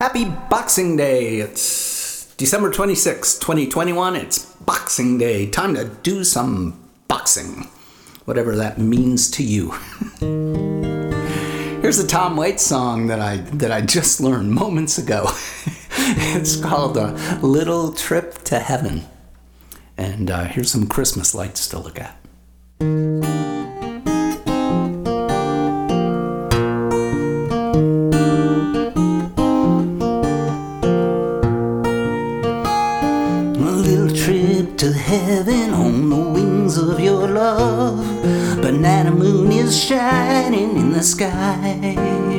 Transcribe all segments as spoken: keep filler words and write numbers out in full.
Happy Boxing Day! It's December twenty-sixth, twenty twenty-one. It's Boxing Day. Time to do some boxing, whatever that means to you. Here's a Tom Waits song that I that I just learned moments ago. It's called A Little Trip to Heaven. And uh, here's some Christmas lights to look at. To heaven on the wings of your love. Banana moon is shining in the sky.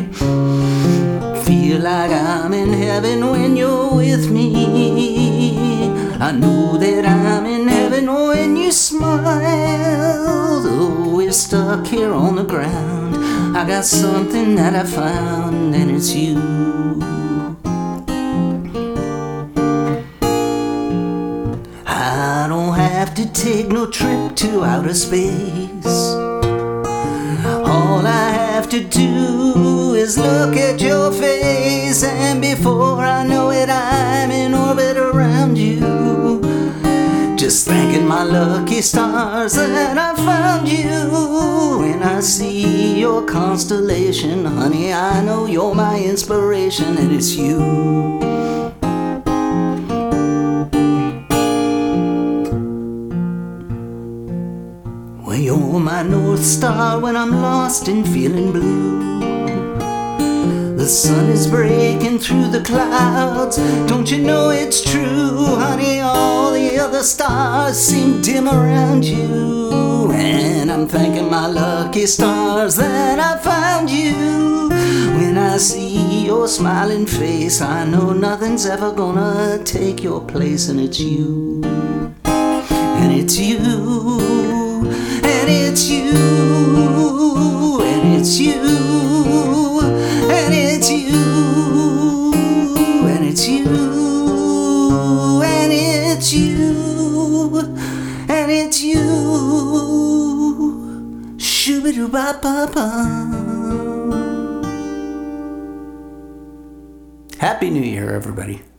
Feel like I'm in heaven when you're with me. I know that I'm in heaven when you smile. Though we're stuck here on the ground, I got something that I found, and it's you. I don't have to take no trip to outer space. All I have to do is look at your face, and before I know it, I'm in orbit around you. Just thanking my lucky stars that I found you. When I see your constellation, honey, I know you're my inspiration, and it's you. Well, you're my North Star when I'm lost and feeling blue. The sun is breaking through the clouds. Don't you know it's true, honey? All the other stars seem dim around you. And I'm thanking my lucky stars that I found you. When I see your smiling face, I know nothing's ever gonna take your place, and it's you. And it's you. And it's you, and it's you, and it's you, and it's you, and it's you, and it's you. Shoo-ba-doo-ba-ba-ba. Happy New Year, everybody.